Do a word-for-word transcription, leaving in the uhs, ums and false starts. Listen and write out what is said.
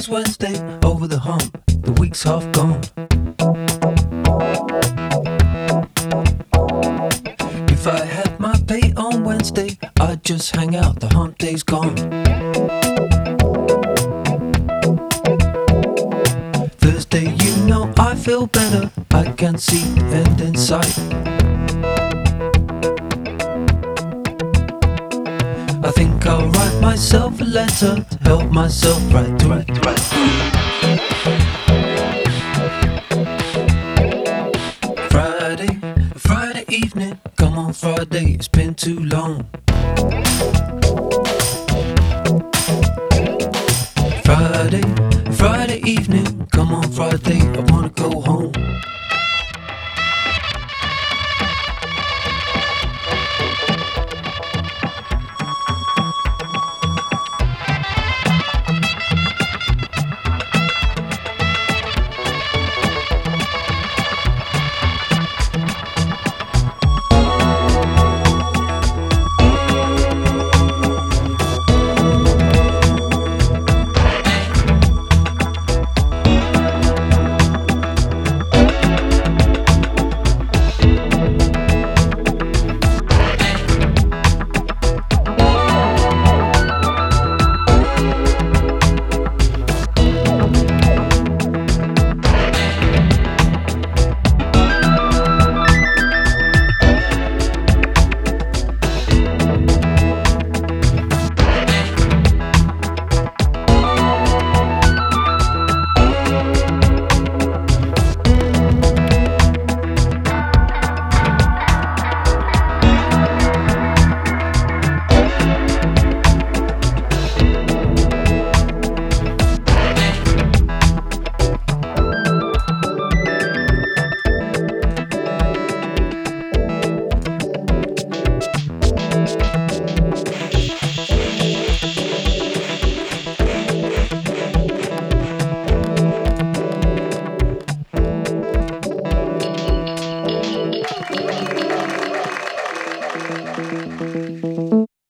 Today's Wednesday, over the hump, the week's half gone. If I had my pay on Wednesday, I'd just hang out, the hump day's gone. Thursday, you know I feel better, I can see the end in sight. I think I'll write myself a letter to help myself right to right to right. Friday, Friday evening, come on Friday, it's been too long. Friday, Friday evening.